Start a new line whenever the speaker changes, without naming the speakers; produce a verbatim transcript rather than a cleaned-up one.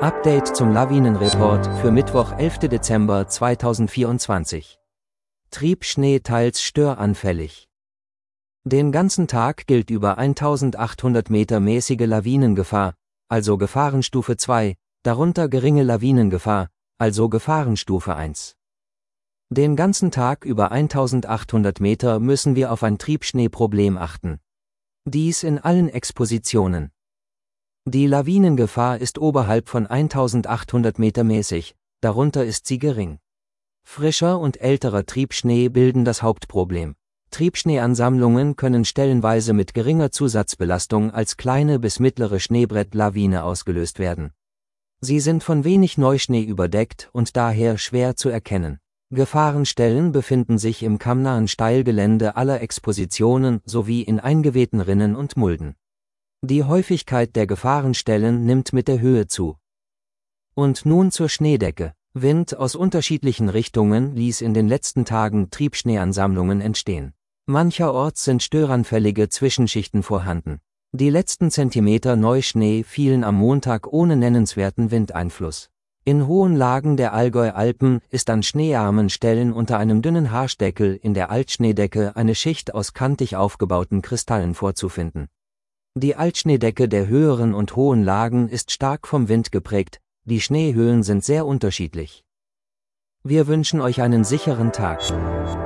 Update zum Lawinenreport für Mittwoch, elften Dezember zweitausendvierundzwanzig. Triebschnee teils störanfällig. Den ganzen Tag gilt über eintausendachthundert Meter mäßige Lawinengefahr, also Gefahrenstufe zwei, darunter geringe Lawinengefahr, also Gefahrenstufe eins. Den ganzen Tag über eintausendachthundert Meter müssen wir auf ein Triebschneeproblem achten. Dies in allen Expositionen. Die Lawinengefahr ist oberhalb von eintausendachthundert Meter mäßig, darunter ist sie gering. Frischer und älterer Triebschnee bilden das Hauptproblem. Triebschneeansammlungen können stellenweise mit geringer Zusatzbelastung als kleine bis mittlere Schneebrettlawine ausgelöst werden. Sie sind von wenig Neuschnee überdeckt und daher schwer zu erkennen. Gefahrenstellen befinden sich im kammnahen Steilgelände aller Expositionen sowie in eingewehten Rinnen und Mulden. Die Häufigkeit der Gefahrenstellen nimmt mit der Höhe zu. Und nun zur Schneedecke. Wind aus unterschiedlichen Richtungen ließ in den letzten Tagen Triebschneeansammlungen entstehen. Mancherorts sind störanfällige Zwischenschichten vorhanden. Die letzten Zentimeter Neuschnee fielen am Montag ohne nennenswerten Windeinfluss. In hohen Lagen der Allgäu-Alpen ist an schneearmen Stellen unter einem dünnen Harsdeckel in der Altschneedecke eine Schicht aus kantig aufgebauten Kristallen vorzufinden. Die Altschneedecke der höheren und hohen Lagen ist stark vom Wind geprägt, die Schneehöhen sind sehr unterschiedlich. Wir wünschen euch einen sicheren Tag.